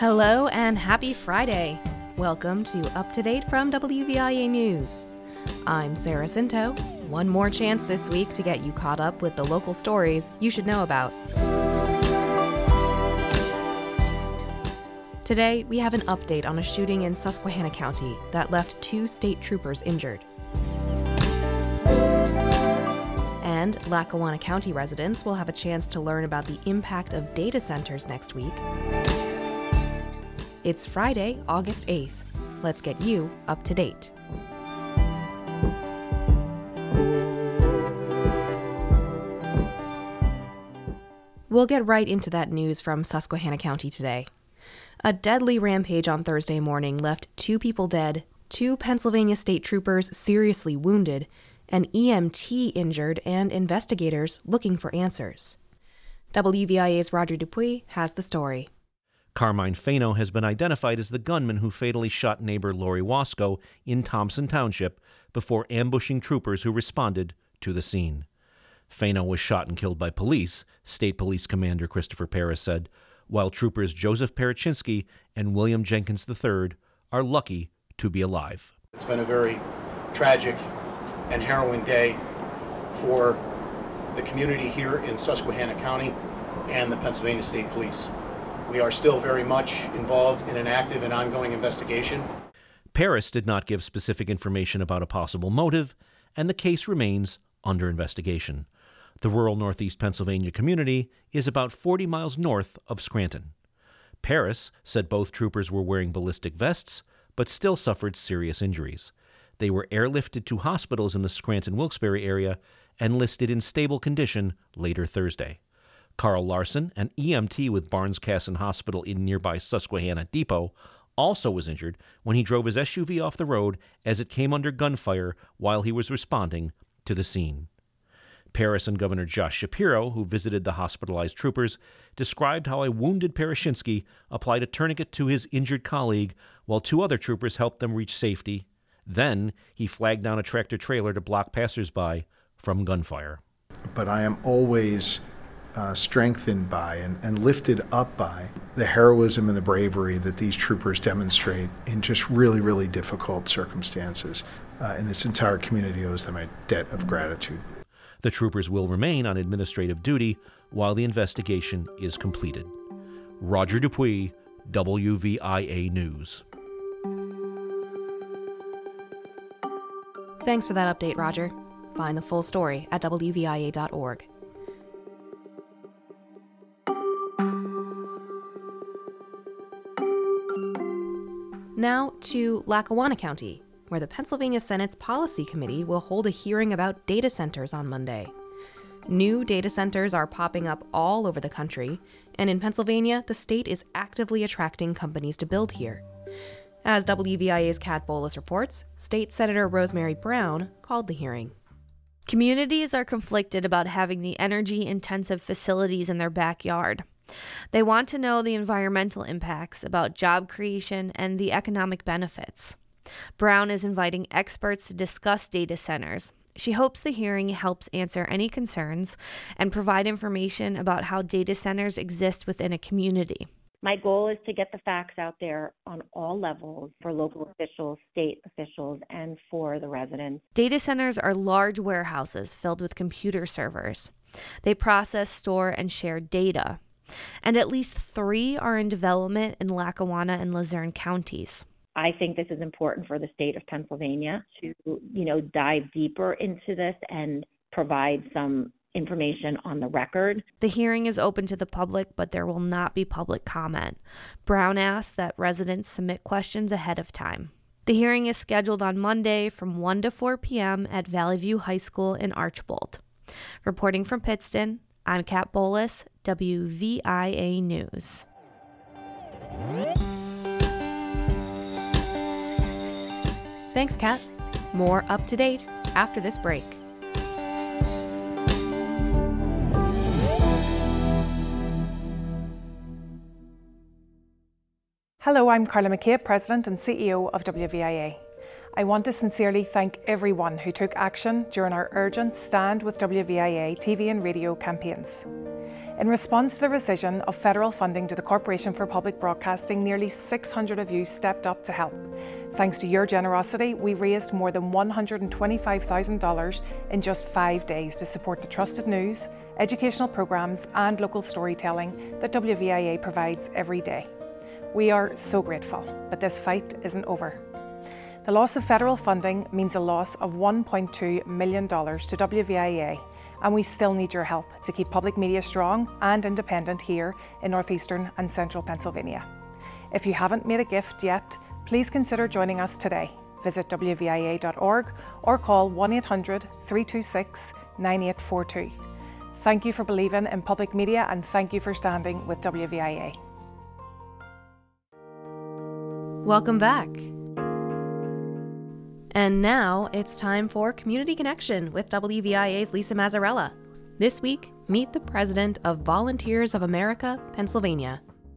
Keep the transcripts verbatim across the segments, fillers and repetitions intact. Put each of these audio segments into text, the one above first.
Hello and happy Friday. Welcome to Up to Date from W V I A News. I'm Sarah Cinto. One more chance this week to get you caught up with the local stories you should know about. Today, we have an update on a shooting in Susquehanna County that left two state troopers injured. And Lackawanna County residents will have a chance to learn about the impact of data centers next week. It's Friday, August eighth. Let's get you up to date. We'll get right into that news from Susquehanna County today. A deadly rampage on Thursday morning left two people dead, two Pennsylvania state troopers seriously wounded, an E M T injured, and investigators looking for answers. W V I A's Roger Dupuis has the story. Carmine Fano has been identified as the gunman who fatally shot neighbor Lori Wasco in Thompson Township before ambushing troopers who responded to the scene. Fano was shot and killed by police, State Police Commander Christopher Paris said, while troopers Joseph Parachinsky and William Jenkins the third are lucky to be alive. It's been a very tragic and harrowing day for the community here in Susquehanna County and the Pennsylvania State Police. We are still very much involved in an active and ongoing investigation. Paris did not give specific information about a possible motive, and the case remains under investigation. The rural northeast Pennsylvania community is about forty miles north of Scranton. Paris said both troopers were wearing ballistic vests, but still suffered serious injuries. They were airlifted to hospitals in the Scranton-Wilkes-Barre area and listed in stable condition later Thursday. Carl Larson, an E M T with Barnes-Kasson Hospital in nearby Susquehanna Depot, also was injured when he drove his S U V off the road as it came under gunfire while he was responding to the scene. Paris and Governor Josh Shapiro, who visited the hospitalized troopers, described how a wounded Parachinsky applied a tourniquet to his injured colleague while two other troopers helped them reach safety. Then he flagged down a tractor-trailer to block passersby from gunfire. But I am always uh, strengthened by and, and lifted up by the heroism and the bravery that these troopers demonstrate in just really, really difficult circumstances. Uh, and this entire community owes them a debt of gratitude. The troopers will remain on administrative duty while the investigation is completed. Roger Dupuis, W V I A News. Thanks for that update, Roger. Find the full story at W V I A dot org. Now to Lackawanna County, where the Pennsylvania Senate's Policy Committee will hold a hearing about data centers on Monday. New data centers are popping up all over the country, and in Pennsylvania, the state is actively attracting companies to build here. As W V I A's Kat Boliss reports, State Senator Rosemary Brown called the hearing. Communities are conflicted about having the energy-intensive facilities in their backyard. They want to know the environmental impacts, about job creation, and the economic benefits. Brown is inviting experts to discuss data centers. She hopes the hearing helps answer any concerns and provide information about how data centers exist within a community. My goal is to get the facts out there on all levels for local officials, state officials, and for the residents. Data centers are large warehouses filled with computer servers. They process, store, and share data. And at least three are in development in Lackawanna and Luzerne counties. I think this is important for the state of Pennsylvania to, you know, dive deeper into this and provide some information on the record. The hearing is open to the public, but there will not be public comment. Brown asked that residents submit questions ahead of time. The hearing is scheduled on Monday from one to four p.m. at Valley View High School in Archbold. Reporting from Pittston, I'm Kat Boliss, W V I A News. Thanks, Kat. More up to date after this break. Hello, I'm Carla McCabe, President and C E O of W V I A. I want to sincerely thank everyone who took action during our urgent Stand with W V I A T V and radio campaigns. In response to the rescission of federal funding to the Corporation for Public Broadcasting, nearly six hundred of you stepped up to help. Thanks to your generosity, we raised more than one hundred twenty-five thousand dollars in just five days to support the trusted news, educational programmes and local storytelling that W V I A provides every day. We are so grateful, but this fight isn't over. The loss of federal funding means a loss of one point two million dollars to W V I A, and we still need your help to keep public media strong and independent here in northeastern and central Pennsylvania. If you haven't made a gift yet, please consider joining us today. Visit W V I A dot org or call one eight hundred, three two six, nine eight four two. Thank you for believing in public media, and thank you for standing with W V I A. Welcome back. And now it's time for Community Connection with W V I A's Lisa Mazzarella. This week, meet the president of Volunteers of America, Pennsylvania.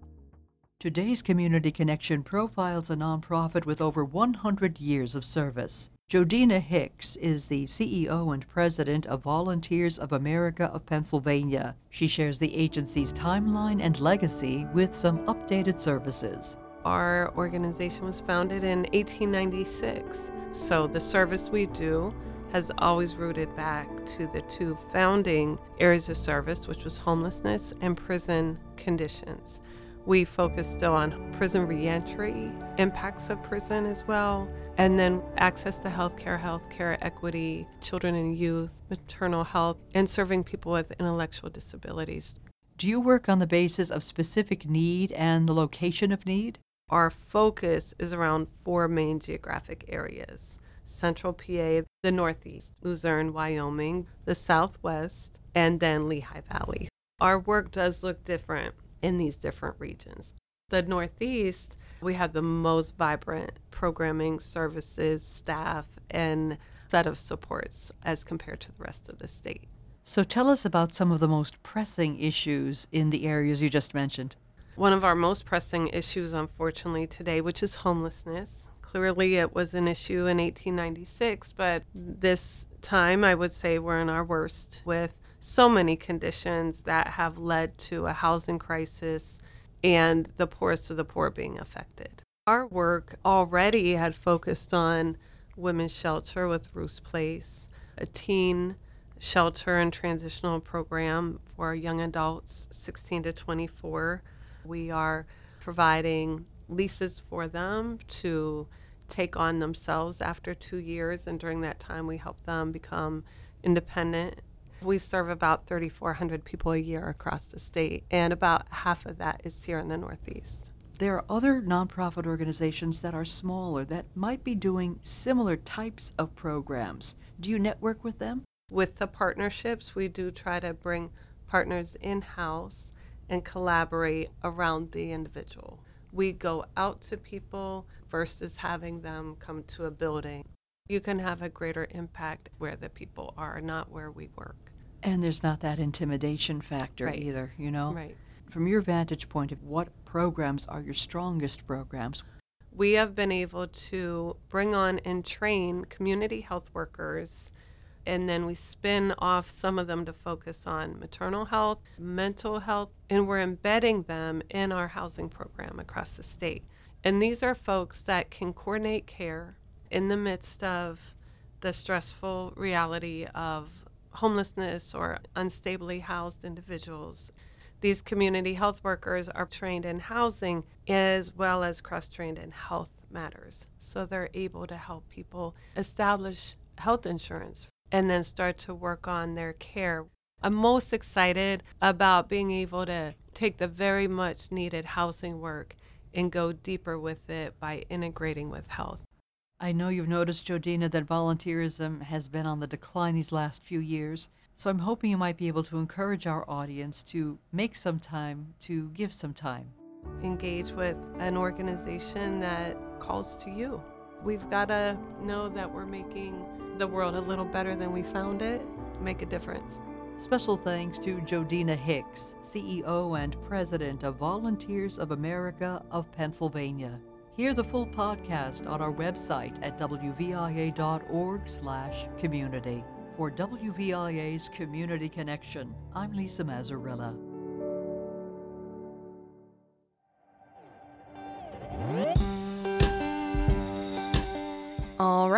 Today's Community Connection profiles a nonprofit with over one hundred years of service. Jodina Hicks is the C E O and president of Volunteers of America of Pennsylvania. She shares the agency's timeline and legacy with some updated services. Our organization was founded in eighteen ninety-six, so the service we do has always rooted back to the two founding areas of service, which was homelessness and prison conditions. We focus still on prison reentry, impacts of prison as well, and then access to healthcare, healthcare equity, children and youth, maternal health, and serving people with intellectual disabilities. Do you work on the basis of specific need and the location of need? Our focus is around four main geographic areas: Central P A, the Northeast, Luzerne, Wyoming, the Southwest, and then Lehigh Valley. Our work does look different in these different regions. The Northeast, we have the most vibrant programming, services, staff, and set of supports as compared to the rest of the state. So tell us about some of the most pressing issues in the areas you just mentioned. One of our most pressing issues, unfortunately, today, which is homelessness. Clearly, it was an issue in eighteen ninety-six, but this time, I would say we're in our worst with so many conditions that have led to a housing crisis and the poorest of the poor being affected. Our work already had focused on women's shelter with Ruth's Place, a teen shelter and transitional program for young adults sixteen to twenty-four. We are providing leases for them to take on themselves after two years, and during that time we help them become independent. We serve about three thousand four hundred people a year across the state, and about half of that is here in the Northeast. There are other nonprofit organizations that are smaller that might be doing similar types of programs. Do you network with them? With the partnerships, we do try to bring partners in-house and collaborate around the individual. We go out to people versus having them come to a building. You can have a greater impact where the people are, not where we work. And there's not that intimidation factor Right. either, you know? Right. From your vantage point, of what programs are your strongest programs? We have been able to bring on and train community health workers, and then we spin off some of them to focus on maternal health, mental health, and we're embedding them in our housing program across the state. And these are folks that can coordinate care in the midst of the stressful reality of homelessness or unstably housed individuals. These community health workers are trained in housing as well as cross-trained in health matters. So they're able to help people establish health insurance and then start to work on their care. I'm most excited about being able to take the very much needed housing work and go deeper with it by integrating with health. I know you've noticed, Jodina, that volunteerism has been on the decline these last few years, so I'm hoping you might be able to encourage our audience to make some time, to give some time. Engage with an organization that calls to you. We've got to know that we're making the world a little better than we found it, make a difference. Special thanks to Jodina Hicks, C E O and President of Volunteers of America of Pennsylvania. Hear the full podcast on our website at w v i a dot org slash community. For W V I A's Community Connection, I'm Lisa Mazzarella.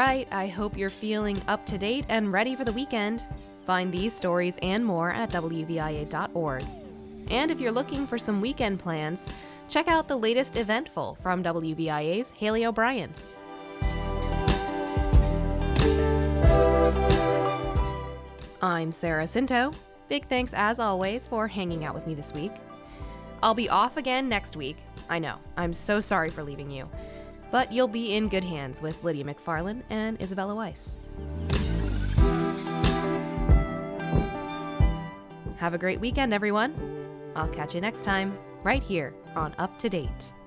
right, I hope you're feeling up to date and ready for the weekend. Find these stories and more at W V I A dot org. And if you're looking for some weekend plans, check out the latest Eventful from W V I A's Haley O'Brien. I'm Sarah Cinto. Big thanks as always for hanging out with me this week. I'll be off again next week. I know, I'm so sorry for leaving you. But you'll be in good hands with Lydia McFarlane and Isabella Weiss. Have a great weekend, everyone. I'll catch you next time, right here on Up to Date.